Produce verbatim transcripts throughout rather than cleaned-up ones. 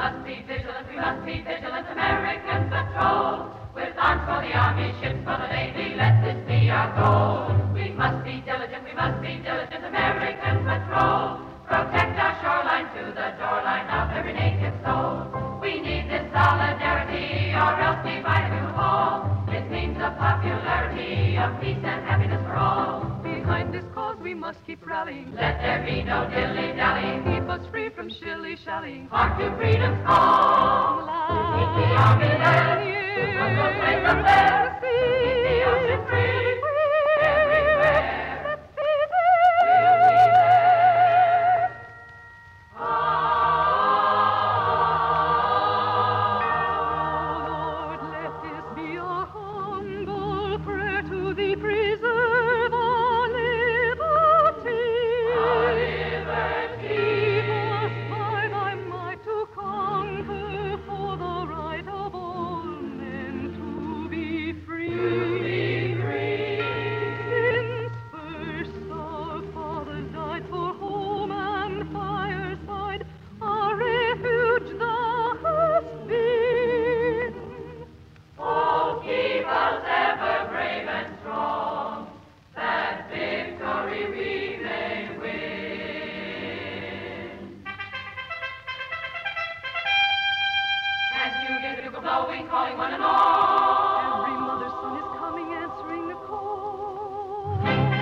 must be vigilant, we must be vigilant, American patrol. With arms for the Army, ships for the Navy, let this be our goal. We must be diligent, we must be diligent, American patrol. Protect our shoreline to the shoreline of every native soul. We need this solidarity, or else divided we will fall. It means the popularity of peace and happiness for all. Behind this cause we must keep rallying. Let there be no dilly-dallying. Keep us free from shilly-shallying. Hark to freedom's call. Keep the Army led. Put the flames of lead. Keep the ocean free. Everywhere. Let's be there. We'll be there. Oh, Lord, let this be our humble prayer to thee. Preserve our liberty. our liberty. Give us by thy might to conquer for the right of all men to be free. To be free. Since first our fathers died for home and fireside, our refuge thou hast been. Oh, keep us ever brave and strong, that victory we may win. And you hear the bugle blowing, calling one and all. Every mother's son is coming, answering the call.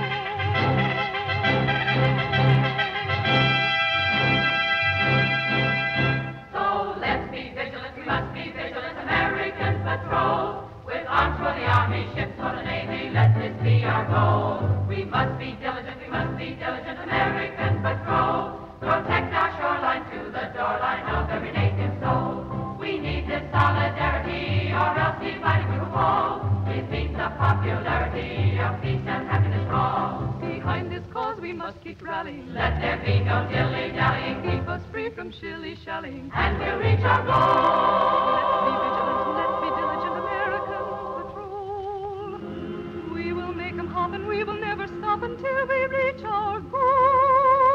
So let's be vigilant, we must be vigilant, American patrol. With arms for the Army, ships for the Navy, let this be our goal. We must be diligent, we must be diligent, American patrol. Protect our shoreline to the shoreline of every native soul. We need this solidarity, or else divided we will fall. It means the popularity of peace and happiness for all. Behind this cause we must keep rallying. Let there be no dilly-dallying, Keep us free from shilly-shallying. and we'll reach our Let's be goal. vigilant, let's be diligent, American patrol. We will make 'em hop and we will never stop until we reach our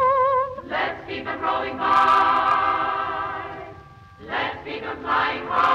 goal. Let's keep them rolling by. Let's keep them flying high.